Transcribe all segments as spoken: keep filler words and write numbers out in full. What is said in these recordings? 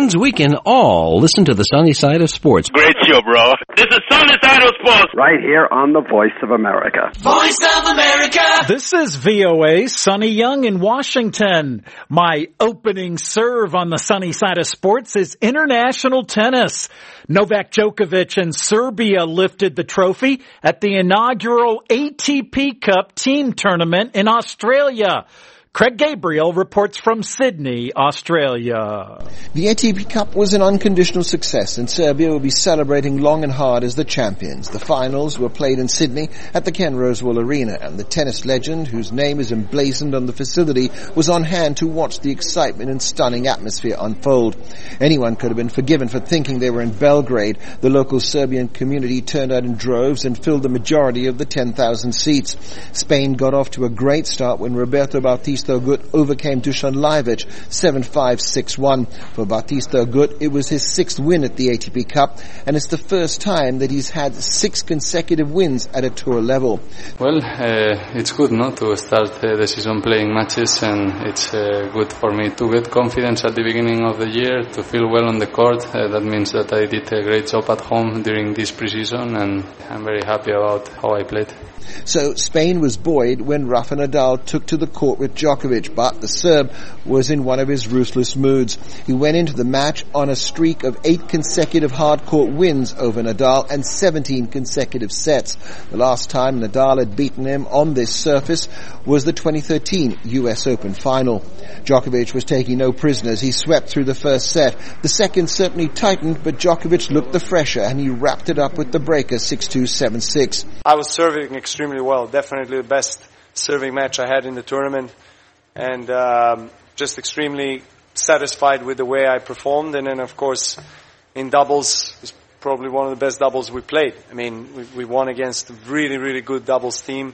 means we can all listen to the sunny side of sports. Great show, bro. This is Sunny Side of Sports. Right here on the Voice of America. Voice of America. This is V O A, Sonny Young in Washington. My opening serve on the sunny side of sports is international tennis. Novak Djokovic and Serbia lifted the trophy at the inaugural A T P Cup team tournament in Australia. Craig Gabriel reports from Sydney, Australia. The A T P Cup was an unconditional success, and Serbia will be celebrating long and hard as the champions. The finals were played in Sydney at the Ken Rosewall Arena, and the tennis legend, whose name is emblazoned on the facility, was on hand to watch the excitement and stunning atmosphere unfold. Anyone could have been forgiven for thinking they were in Belgrade. The local Serbian community turned out in droves and filled the majority of the ten thousand seats. Spain got off to a great start when Roberto Bautista Agut overcame Dusan Lajovic seven five, six one. For Bautista Agut, it was his sixth win at the A T P Cup, and it's the first time that he's had six consecutive wins at a tour level. Well, uh, it's good not to start uh, the season playing matches, and it's uh, good for me to get confidence at the beginning of the year, to feel well on the court. Uh, that means that I did a great job at home during this preseason, and I'm very happy about how I played. So Spain was buoyed when Rafa Nadal took to the court with Djokovic, but the Serb was in one of his ruthless moods. He went into the match on a streak of eight consecutive hard-court wins over Nadal and seventeen consecutive sets. The last time Nadal had beaten him on this surface was the twenty thirteen U S Open final. Djokovic was taking no prisoners. He swept through the first set. The second certainly tightened, but Djokovic looked the fresher, and he wrapped it up with the breaker six two, seven six. I was serving extremely well. Definitely the best serving match I had in the tournament, and um, just extremely satisfied with the way I performed. And then, of course, in doubles, it's probably one of the best doubles we played. I mean, we, we won against a really, really good doubles team,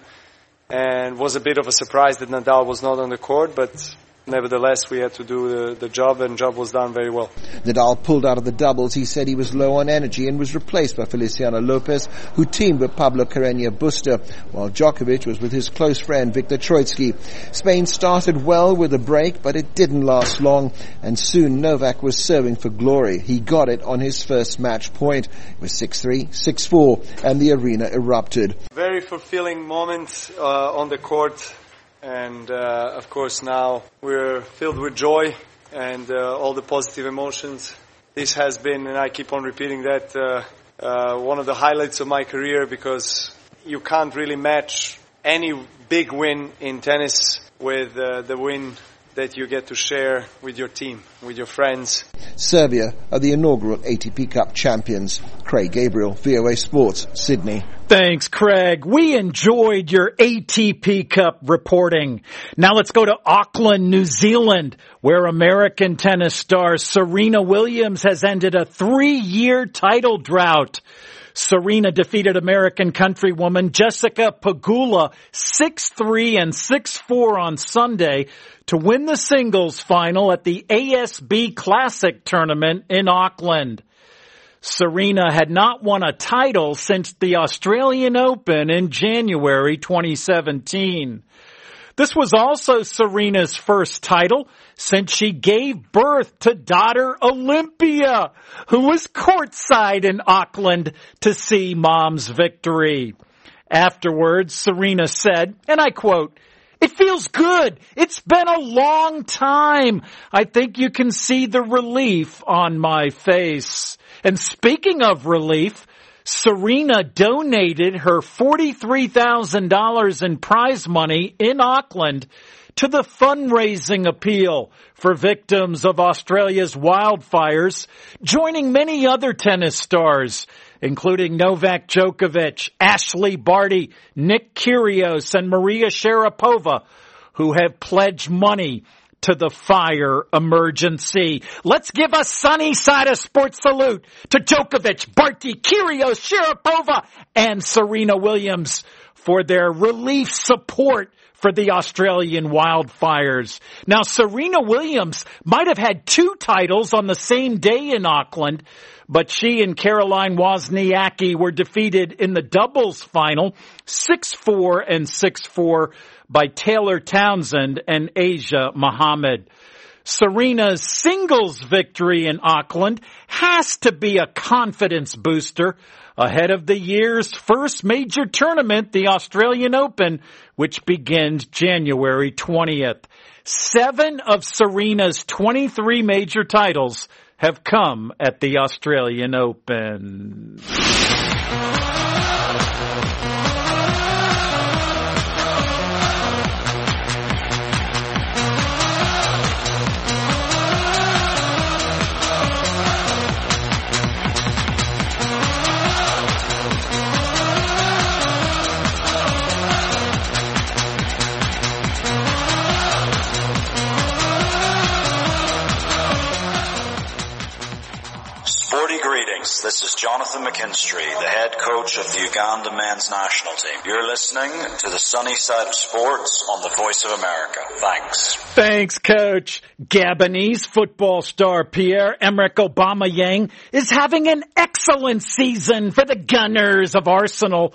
and was a bit of a surprise that Nadal was not on the court, but nevertheless, we had to do the, the job, and job was done very well. Nadal pulled out of the doubles. He said he was low on energy and was replaced by Feliciano Lopez, who teamed with Pablo Carreño Busta, while Djokovic was with his close friend Viktor Troicki. Spain started well with a break, but it didn't last long, and soon Novak was serving for glory. He got it on his first match point. It was six three, six four, and the arena erupted. Very fulfilling moment uh, on the court. And, uh, of course, now we're filled with joy and uh, all the positive emotions. This has been, and I keep on repeating that, uh, uh, one of the highlights of my career, because you can't really match any big win in tennis with uh, the win that you get to share with your team, with your friends. Serbia are the inaugural A T P Cup champions. Craig Gabriel, V O A Sports, Sydney. Thanks, Craig. We enjoyed your A T P Cup reporting. Now let's go to Auckland, New Zealand, where American tennis star Serena Williams has ended a three-year title drought. Serena defeated American countrywoman Jessica Pegula six three and six four on Sunday to win the singles final at the A S B Classic tournament in Auckland. Serena had not won a title since the Australian Open in January twenty seventeen. This was also Serena's first title since she gave birth to daughter Olympia, who was courtside in Auckland to see mom's victory. Afterwards, Serena said, and I quote, "It feels good. It's been a long time. I think you can see the relief on my face." And speaking of relief, Serena donated her forty-three thousand dollars in prize money in Auckland to the fundraising appeal for victims of Australia's wildfires, joining many other tennis stars, including Novak Djokovic, Ashley Barty, Nick Kyrgios, and Maria Sharapova, who have pledged money to the fire emergency. Let's give a sunny side of sports salute to Djokovic, Barty, Kyrgios, Sharapova, and Serena Williams for their relief support for the Australian wildfires. Now, Serena Williams might have had two titles on the same day in Auckland, but she and Caroline Wozniacki were defeated in the doubles final six four and six four by Taylor Townsend and Asia Muhammad. Serena's singles victory in Auckland has to be a confidence booster ahead of the year's first major tournament, the Australian Open, which begins January twentieth. Seven of Serena's twenty-three major titles have come at the Australian Open. Greetings. This is Jonathan McKinstry, the head coach of the Uganda men's national team. You're listening to the Sunny Side of Sports on the Voice of America. Thanks. Thanks, Coach. Gabonese football star Pierre-Emerick Aubameyang is having an excellent season for the Gunners of Arsenal.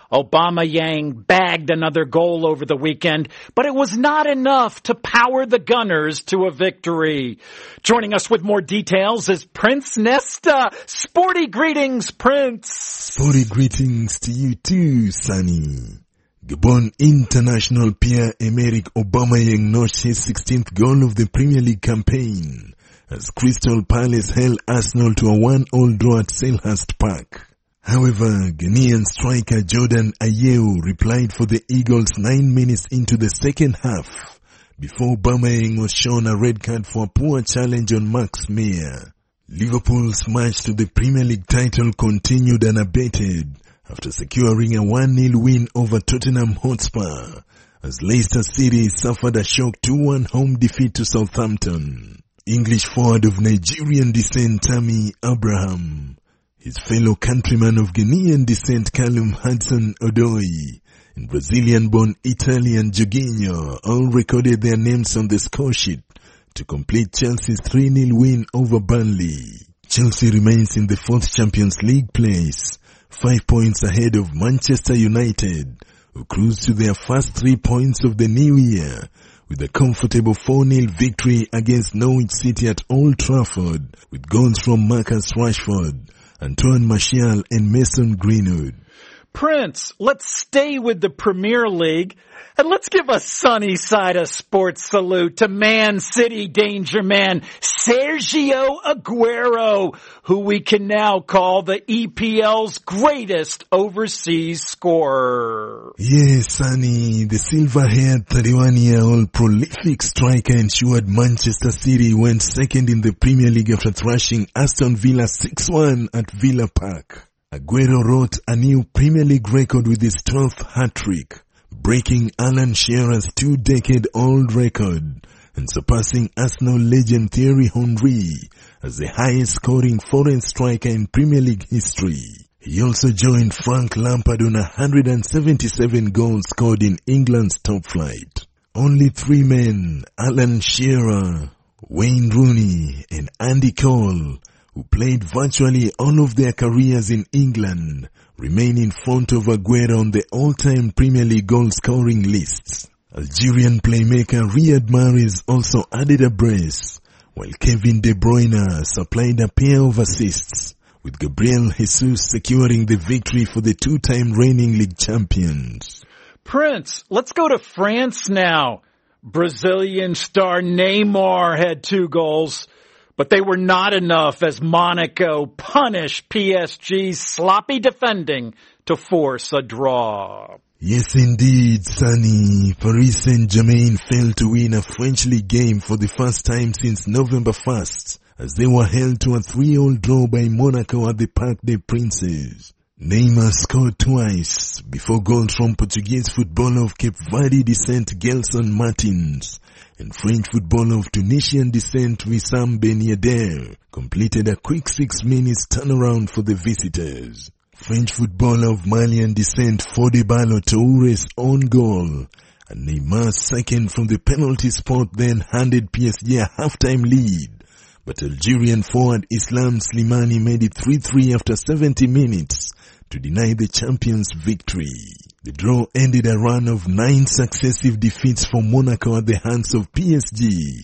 Aubameyang bagged another goal over the weekend, but it was not enough to power the Gunners to a victory. Joining us with more details is Prince Nesta. Sporty greetings, Prince. Sporty greetings to you too, Sonny. Gabon international Pierre-Emerick Aubameyang notched his sixteenth goal of the Premier League campaign as Crystal Palace held Arsenal to a one-all draw at Selhurst Park. However, Ghanaian striker Jordan Ayew replied for the Eagles nine minutes into the second half before Aubameyang was shown a red card for a poor challenge on Max Meyer. Liverpool's march to the Premier League title continued unabated after securing a one nil win over Tottenham Hotspur as Leicester City suffered a shock two one home defeat to Southampton. English forward of Nigerian descent Tammy Abraham, his fellow countryman of Ghanaian descent Callum Hudson-Odoi, and Brazilian-born Italian Jorginho all recorded their names on the scoresheet to complete Chelsea's three nil win over Burnley. Chelsea remains in the fourth Champions League place, five points ahead of Manchester United, who cruise to their first three points of the new year with a comfortable four nil victory against Norwich City at Old Trafford, with goals from Marcus Rashford, Antoine Martial and Mason Greenwood. Prince, let's stay with the Premier League and let's give a sunny side of sports salute to Man City danger man Sergio Aguero, who we can now call the E P L's greatest overseas scorer. Yes, Sonny, the silver-haired thirty-one-year-old prolific striker ensured Manchester City went second in the Premier League after thrashing Aston Villa six one at Villa Park. Aguero wrote a new Premier League record with his twelfth hat-trick, breaking Alan Shearer's two-decade-old record and surpassing Arsenal legend Thierry Henry as the highest-scoring foreign striker in Premier League history. He also joined Frank Lampard on one hundred seventy-seven goals scored in England's top flight. Only three men, Alan Shearer, Wayne Rooney and Andy Cole, who played virtually all of their careers in England, remain in front of Aguero on the all-time Premier League goal-scoring lists. Algerian playmaker Riyad Mahrez also added a brace, while Kevin De Bruyne supplied a pair of assists, with Gabriel Jesus securing the victory for the two-time reigning league champions. Prince, let's go to France now. Brazilian star Neymar had two goals, but they were not enough as Monaco punished P S G's sloppy defending to force a draw. Yes, indeed, Sonny. Paris Saint-Germain failed to win a French league game for the first time since November first, as they were held to a three all draw by Monaco at the Parc des Princes. Neymar scored twice before goals from Portuguese footballer of Cape Verde descent Gelson Martins and French footballer of Tunisian descent Wissam Ben Yedder completed a quick six minutes turnaround for the visitors. French footballer of Malian descent Fodebalo Toure's own goal and Neymar's second from the penalty spot then handed P S G a half-time lead, but Algerian forward Islam Slimani made it three three after seventy minutes to deny the champions victory. The draw ended a run of nine successive defeats for Monaco at the hands of P S G,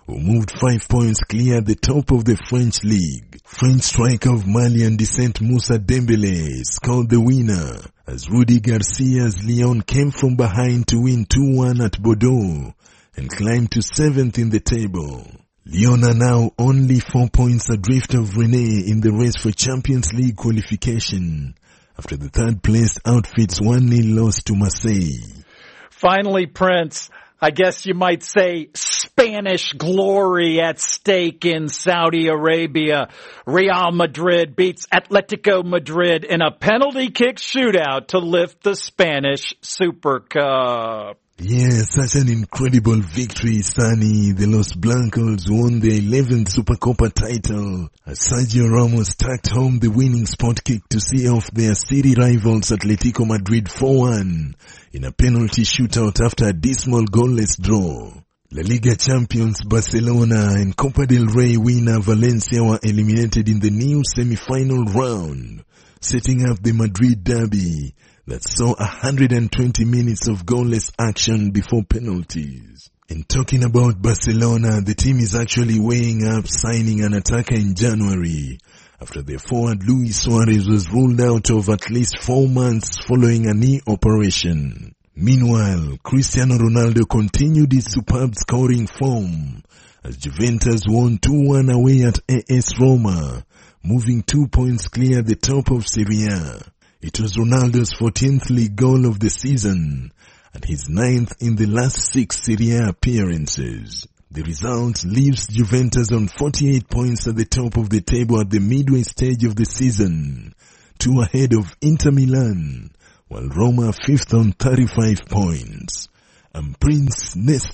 who moved five points clear at the top of the French league. French striker of Malian descent Moussa Dembele scored the winner as Rudy Garcia's Lyon came from behind to win two one at Bordeaux and climbed to seventh in the table. Lyon are now only four points adrift of Rennes in the race for Champions League qualification after the third-placed outfit's one nil loss to Marseille. Finally, Prince, I guess you might say Spanish glory at stake in Saudi Arabia. Real Madrid beats Atletico Madrid in a penalty kick shootout to lift the Spanish Super Cup. Yeah, such an incredible victory, Sonny. The Los Blancos won their eleventh Supercopa title as Sergio Ramos tacked home the winning spot kick to see off their city rivals Atletico Madrid four one in a penalty shootout after a dismal goalless draw. La Liga champions Barcelona and Copa del Rey winner Valencia were eliminated in the new semi-final round, setting up the Madrid derby that saw one hundred twenty minutes of goalless action before penalties. And talking about Barcelona, the team is actually weighing up signing an attacker in January after their forward Luis Suarez was ruled out of at least four months following a knee operation. Meanwhile, Cristiano Ronaldo continued his superb scoring form as Juventus won two one away at A S Roma, moving two points clear at the top of Serie A. It was Ronaldo's fourteenth league goal of the season and his ninth in the last six Serie A appearances. The result leaves Juventus on forty-eight points at the top of the table at the midway stage of the season, two ahead of Inter Milan, while Roma fifth on thirty-five points. I'm Prince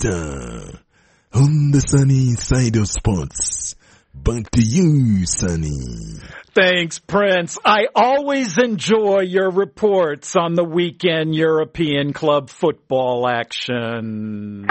Nesta on the sunny side of sports. Back to you, Sonny. Thanks, Prince. I always enjoy your reports on the weekend European club football action.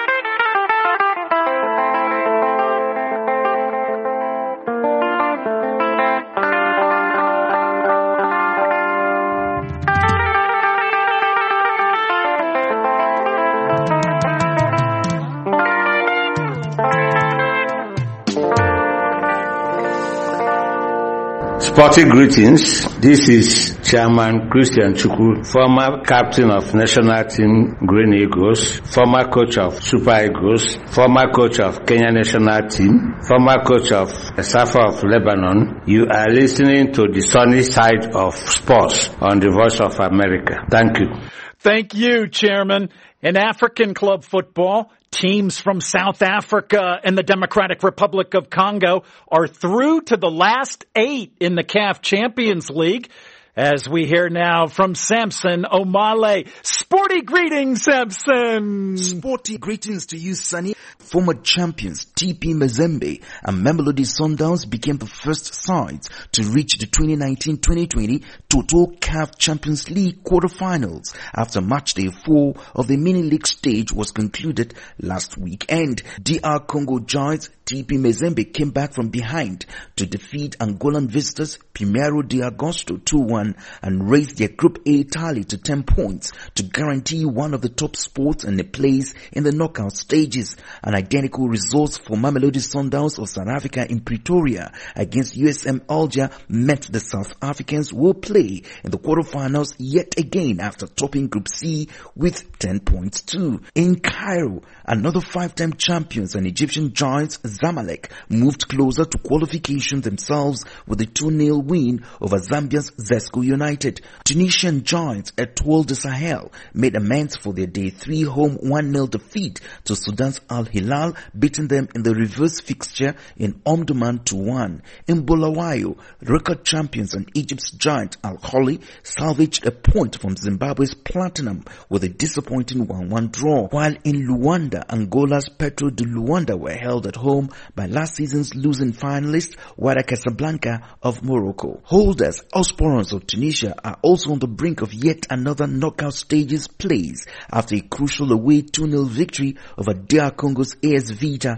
Sporting greetings. This is Chairman Christian Chukwu, former captain of national team Green Eagles, former coach of Super Eagles, former coach of Kenya national team, former coach of Safa of Lebanon. You are listening to the sunny side of sports on the Voice of America. Thank you. Thank you, Chairman. In African club football, teams from South Africa and the Democratic Republic of Congo are through to the last eight in the C A F Champions League. As we hear now from Samson Omale. Sporty greetings, Samson. Sporty greetings to you, Sonny. Former champions T P Mazembe and Mamelodi Sundowns became the first sides to reach the twenty nineteen twenty twenty Total C A F Champions League quarterfinals after match day four of the mini league stage was concluded last weekend. D R Congo Giants T P Mazembe came back from behind to defeat Angolan visitors Primeiro de Agosto two one and raised their Group A tally to ten points to guarantee one of the top spots and a place in the knockout stages. An identical result for Mamelodi Sundowns of South Africa in Pretoria against U S M Alger meant the South Africans will play in the quarterfinals yet again after topping Group C with ten points too. In Cairo, another five-time champions and Egyptian giants Zamalek moved closer to qualification themselves with a two nil win over Zambia's Zesco United. Tunisian giants Etoile du Sahel made amends for their day three home one nil defeat to Sudan's Al Hilal, beating them in the reverse fixture in Omdurman two one. In Bulawayo, record champions and Egypt's giant Al Ahly salvaged a point from Zimbabwe's Platinum with a disappointing one one draw, while in Luanda, Angola's Petro de Luanda were held at home by last season's losing finalist Wydad Casablanca of Morocco. Holders Osporans of Tunisia are also on the brink of yet another knockout stages plays after a crucial away two nil victory over D R Congo's A S Vita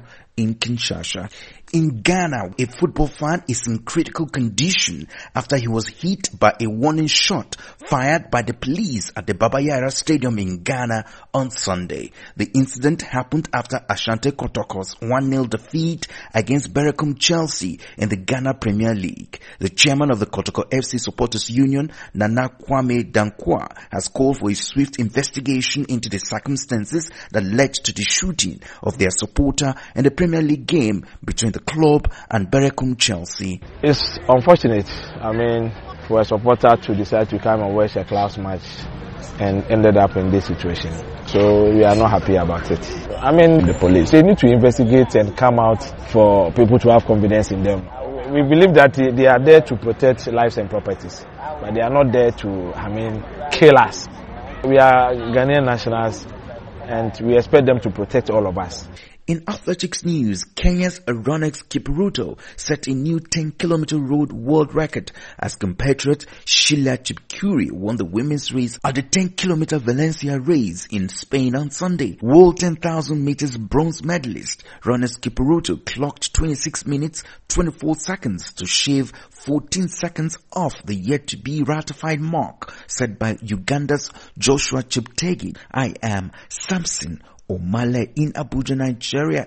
in Kinshasa. In Ghana, a football fan is in critical condition after he was hit by a warning shot fired by the police at the Baba Yara Stadium in Ghana on Sunday. The incident happened after Ashanti Kotoko's one nil defeat against Berekum Chelsea in the Ghana Premier League. The chairman of the Kotoko F C Supporters Union, Nana Kwame Dankwa, has called for a swift investigation into the circumstances that led to the shooting of their supporter in the Premier League game between the club and Berekum Chelsea. It's unfortunate. I mean, for a supporter to decide to come and watch a class match and ended up in this situation. So we are not happy about it. I mean, the police, they need to investigate and come out for people to have confidence in them. We believe that they are there to protect lives and properties, but they are not there to, I mean, kill us. We are Ghanaian nationals and we expect them to protect all of us. In athletics news, Kenya's Ronix Kipruto set a new ten kilometer road world record as compatriot Sheila Chepkuri won the women's race at the ten kilometer Valencia race in Spain on Sunday. World ten thousand meters bronze medalist Ronix Kipruto clocked twenty-six minutes twenty-four seconds to shave fourteen seconds off the yet-to-be ratified mark set by Uganda's Joshua Cheptegei. I am Samson Omale in Abuja, Nigeria.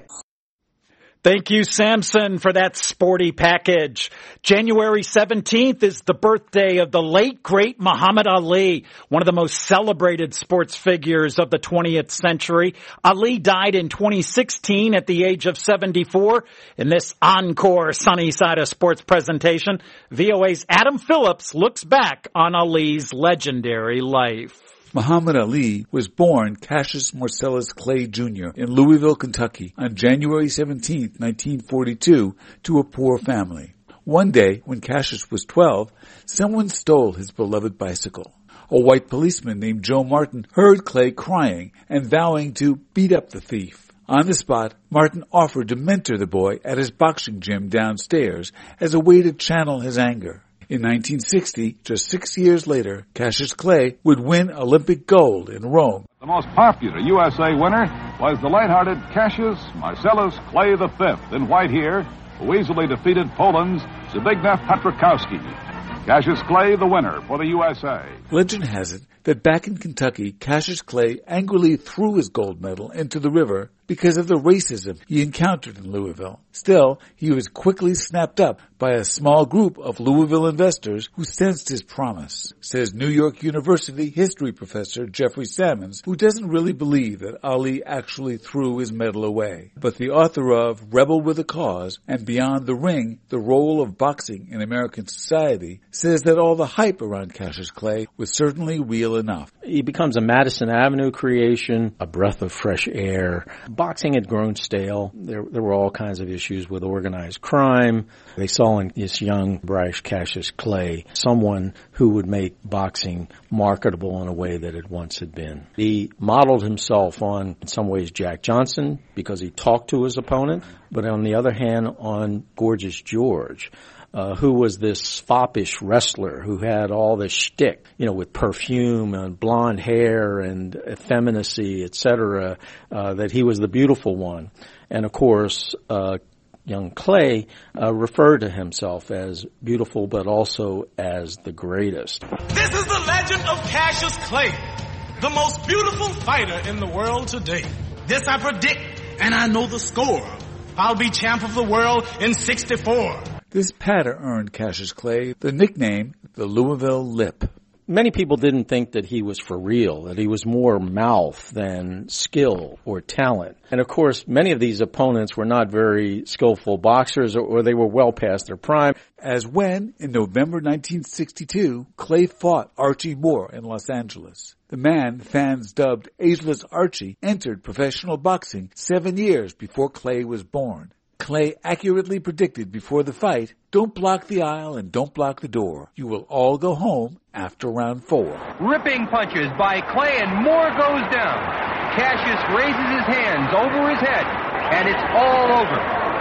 Thank you, Samson, for that sporty package. January seventeenth is the birthday of the late, great Muhammad Ali, one of the most celebrated sports figures of the twentieth century. Ali died in twenty sixteen at the age of seventy-four. In this encore Sunny Side of Sports presentation, V O A's Adam Phillips looks back on Ali's legendary life. Muhammad Ali was born Cassius Marcellus Clay Junior in Louisville, Kentucky on January seventeenth, nineteen forty-two to a poor family. One day, when Cassius was twelve, someone stole his beloved bicycle. A white policeman named Joe Martin heard Clay crying and vowing to beat up the thief. On the spot, Martin offered to mentor the boy at his boxing gym downstairs as a way to channel his anger. In nineteen sixty, just six years later, Cassius Clay would win Olympic gold in Rome. The most popular U S A winner was the light-hearted Cassius Marcellus Clay the fifth in white here, who easily defeated Poland's Zbigniew Piotrkowski. Cassius Clay the winner for the U S A. Legend has it that back in Kentucky, Cassius Clay angrily threw his gold medal into the river because of the racism he encountered in Louisville. Still, he was quickly snapped up by a small group of Louisville investors who sensed his promise, says New York University history professor Jeffrey Sammons, who doesn't really believe that Ali actually threw his medal away. But the author of Rebel with a Cause and Beyond the Ring, the Role of Boxing in American Society, says that all the hype around Cassius Clay was certainly real enough. He becomes a Madison Avenue creation, a breath of fresh air. Boxing had grown stale. There, there were all kinds of issues with organized crime. They saw in this young, brash Cassius Clay someone who would make boxing marketable in a way that it once had been. He modeled himself on, in some ways, Jack Johnson because he talked to his opponent, but on the other hand, on Gorgeous George. Uh, who was this foppish wrestler who had all this shtick, you know, with perfume and blonde hair and effeminacy, et cetera, uh, that he was the beautiful one. And of course, uh, young Clay uh, referred to himself as beautiful, but also as the greatest. This is the legend of Cassius Clay, the most beautiful fighter in the world today. This I predict, and I know the score. I'll be champ of the world in sixty-four. This patter earned Cassius Clay the nickname the Louisville Lip. Many people didn't think that he was for real, that he was more mouth than skill or talent. And of course, many of these opponents were not very skillful boxers, or, or they were well past their prime. As when, in November nineteen sixty-two, Clay fought Archie Moore in Los Angeles. The man fans dubbed Ageless Archie entered professional boxing seven years before Clay was born. Clay accurately predicted before the fight, don't block the aisle and don't block the door. You will all go home after round four. Ripping punches by Clay and Moore goes down. Cassius raises his hands over his head and it's all over.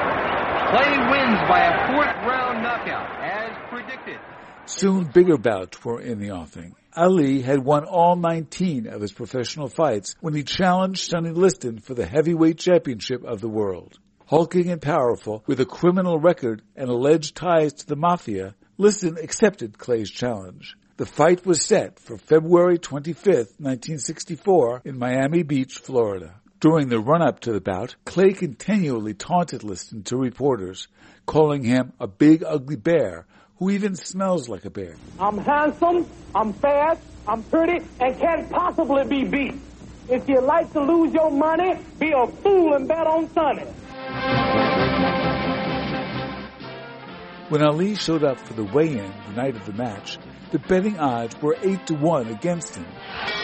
Clay wins by a fourth round knockout as predicted. Soon bigger bouts were in the offing. Ali had won all nineteen of his professional fights when he challenged Sonny Liston for the heavyweight championship of the world. hulking and powerful, with a criminal record and alleged ties to the mafia, Liston accepted Clay's challenge. The fight was set for February twenty-fifth, nineteen sixty-four, in Miami Beach, Florida. During the run-up to the bout, Clay continually taunted Liston to reporters, calling him a big ugly bear who even smells like a bear. I'm handsome, I'm fast, I'm pretty, and can't possibly be beat. If you like to lose your money, be a fool and bet on Sonny. When Ali showed up for the weigh-in the night of the match, the betting odds were eight to one against him.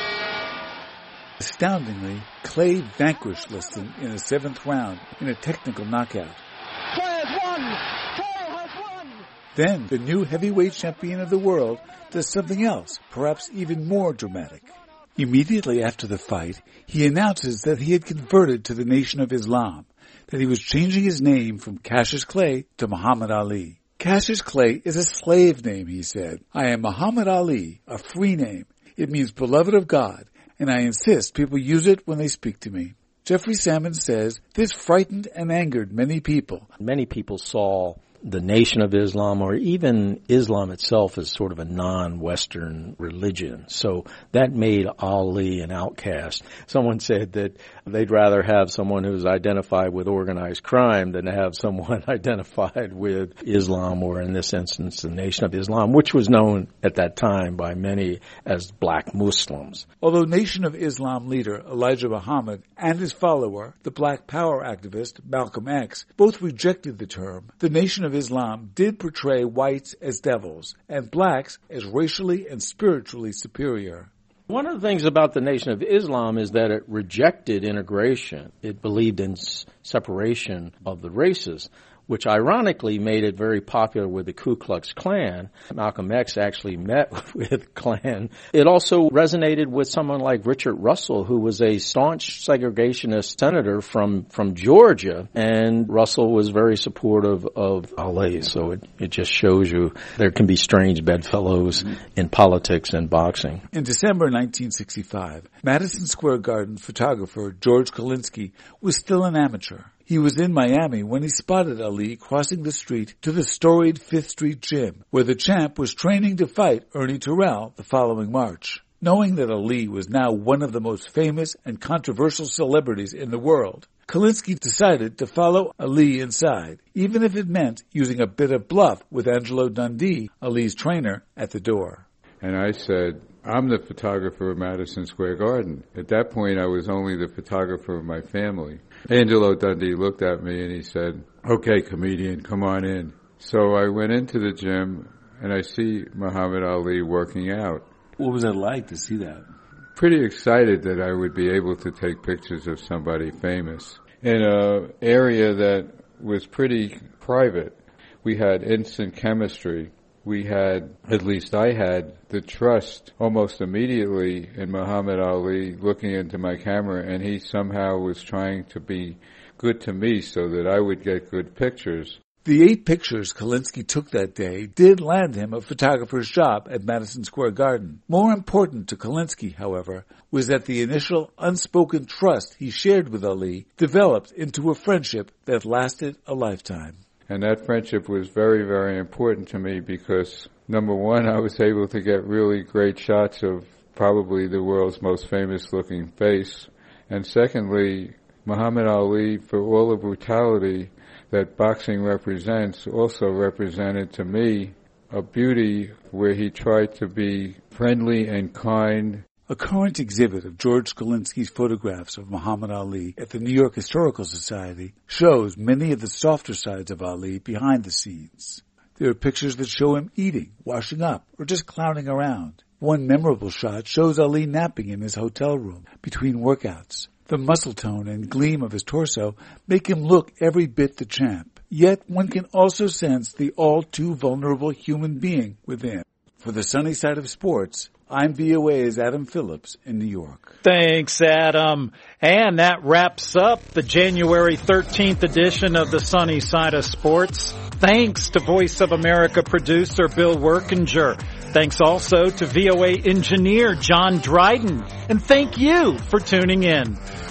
Astoundingly, Clay vanquished Liston in the seventh round in a technical knockout. Clay has won! Clay has won! Then, the new heavyweight champion of the world does something else, perhaps even more dramatic. Immediately after the fight, he announces that he had converted to the Nation of Islam, that he was changing his name from Cassius Clay to Muhammad Ali. Cassius Clay is a slave name, he said. I am Muhammad Ali, a free name. It means beloved of God, and I insist people use it when they speak to me. Jeffrey Salmon says this frightened and angered many people. Many people saw the Nation of Islam, or even Islam itself, as sort of a non-Western religion. So that made Ali an outcast. Someone said that they'd rather have someone who's identified with organized crime than to have someone identified with Islam, or in this instance, the Nation of Islam, which was known at that time by many as black Muslims. Although Nation of Islam leader Elijah Muhammad and his follower, the Black Power activist Malcolm X, both rejected the term, the Nation of Islam did portray whites as devils and blacks as racially and spiritually superior. One of the things about the Nation of Islam is that it rejected integration. It believed in s- separation of the races, which ironically made it very popular with the Ku Klux Klan. Malcolm X actually met with Klan. It also resonated with someone like Richard Russell, who was a staunch segregationist senator from, from Georgia, and Russell was very supportive of Ali. So it, it just shows you there can be strange bedfellows in politics and boxing. In December nineteen sixty-five, Madison Square Garden photographer George Kalinsky was still an amateur. He was in Miami when he spotted Ali crossing the street to the storied Fifth Street Gym, where the champ was training to fight Ernie Terrell the following March. Knowing that Ali was now one of the most famous and controversial celebrities in the world, Kalinsky decided to follow Ali inside, even if it meant using a bit of bluff with Angelo Dundee, Ali's trainer, at the door. And I said, I'm the photographer of Madison Square Garden. At that point, I was only the photographer of my family. Angelo Dundee looked at me and he said, okay, comedian, come on in. So I went into the gym and I see Muhammad Ali working out. What was it like to see that? Pretty excited that I would be able to take pictures of somebody famous in an area that was pretty private. We had instant chemistry. We had, at least I had, the trust almost immediately in Muhammad Ali looking into my camera, and he somehow was trying to be good to me so that I would get good pictures. The eight pictures Kalinsky took that day did land him a photographer's job at Madison Square Garden. More important to Kalinsky, however, was that the initial unspoken trust he shared with Ali developed into a friendship that lasted a lifetime. And that friendship was very, very important to me because, number one, I was able to get really great shots of probably the world's most famous-looking face. And secondly, Muhammad Ali, for all the brutality that boxing represents, also represented to me a beauty where he tried to be friendly and kind. A current exhibit of George Kalinsky's photographs of Muhammad Ali at the New York Historical Society shows many of the softer sides of Ali behind the scenes. There are pictures that show him eating, washing up, or just clowning around. One memorable shot shows Ali napping in his hotel room between workouts. The muscle tone and gleam of his torso make him look every bit the champ. Yet one can also sense the all-too-vulnerable human being within. For the sunny side of sports, I'm V O A's Adam Phillips in New York. Thanks, Adam. And that wraps up the January thirteenth edition of the Sunny Side of Sports. Thanks to Voice of America producer Bill Workinger. Thanks also to V O A engineer John Dryden. And thank you for tuning in.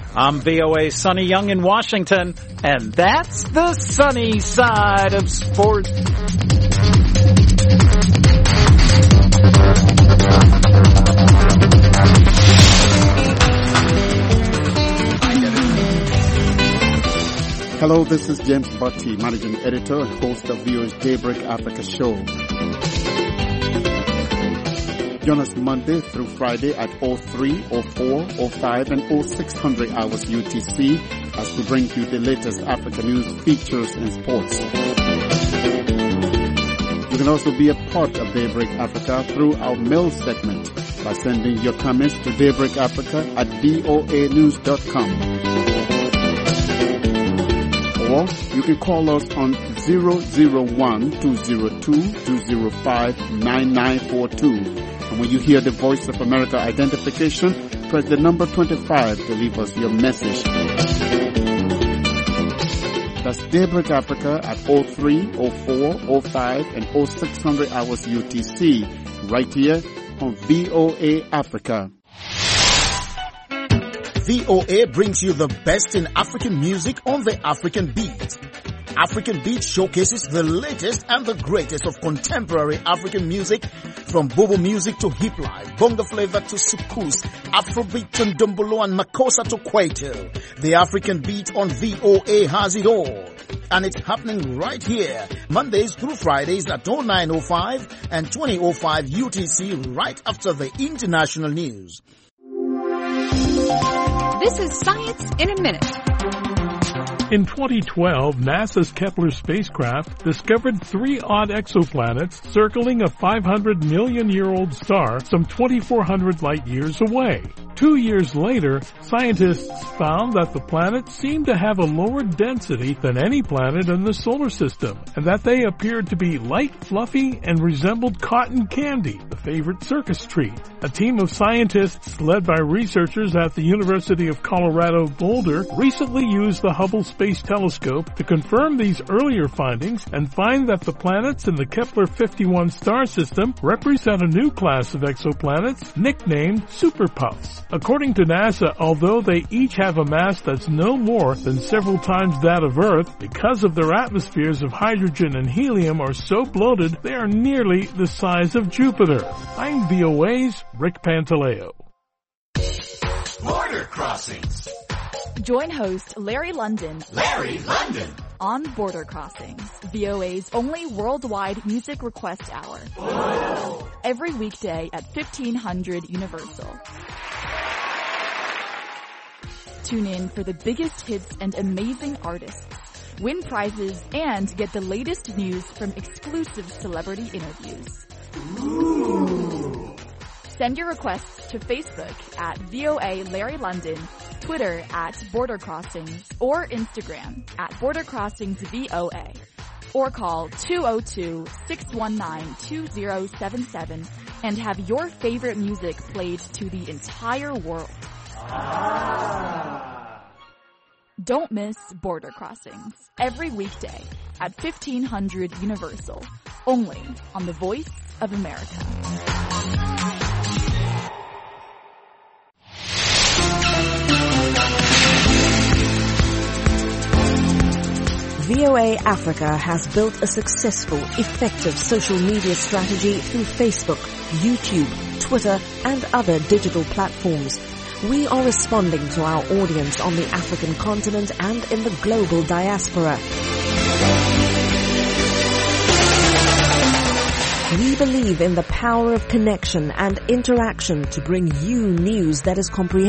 I'm V O A's Sonny Young in Washington, and that's the sunny side of sports. Hello, this is James Butty, Managing Editor and host of V O A's Daybreak Africa show. Join us Monday through Friday at oh three, oh four, oh five, and oh six hundred hours U T C as we bring you the latest Africa news, features, and sports. You can also be a part of Daybreak Africa through our mail segment by sending your comments to daybreakafrica at v o a news dot com. Or you can call us on zero zero one, two zero two, two zero five, nine nine four two. And when you hear the Voice of America identification, press the number twenty-five to leave us your message. That's Daybreak Africa at oh three, oh four, oh five, and oh six hundred hours U T C, right here on V O A Africa. V O A brings you the best in African music on the African Beat. African Beat showcases the latest and the greatest of contemporary African music, from bobo music to hip life, bongo flavor to soukous, Afrobeat to ndombolo and makossa to kwaito. The African Beat on V O A has it all. And it's happening right here, Mondays through Fridays at oh nine oh five and twenty oh five U T C, right after the international news. This is Science in a Minute. In twenty twelve, NASA's Kepler spacecraft discovered three odd exoplanets circling a five hundred million year old star some twenty-four hundred light years away. Two years later, scientists found that the planets seemed to have a lower density than any planet in the solar system, and that they appeared to be light, fluffy, and resembled cotton candy, the favorite circus treat. A team of scientists led by researchers at the University of Colorado Boulder recently used the Hubble Space Telescope to confirm these earlier findings and find that the planets in the Kepler fifty-one star system represent a new class of exoplanets nicknamed superpuffs. According to NASA, although they each have a mass that's no more than several times that of Earth, because of their atmospheres of hydrogen and helium are so bloated, they are nearly the size of Jupiter. I'm V O A's Rick Pantaleo. Border Crossings. Join host Larry London. Larry London. On Border Crossings, V O A's only worldwide music request hour. Whoa. Every weekday at fifteen hundred Universal. Tune in for the biggest hits and amazing artists. Win prizes and get the latest news from exclusive celebrity interviews. Ooh. Send your requests to Facebook at V O A Larry London, Twitter at Border Crossings, or Instagram at Border Crossings V O A. Or call two oh two, six one nine, two oh seven seven and have your favorite music played to the entire world. Ah. Don't miss Border Crossings every weekday at fifteen hundred Universal, only on the Voice of America. V O A Africa has built a successful, effective social media strategy through Facebook, YouTube, Twitter, and other digital platforms. We are responding to our audience on the African continent and in the global diaspora. We believe in the power of connection and interaction to bring you news that is comprehensive.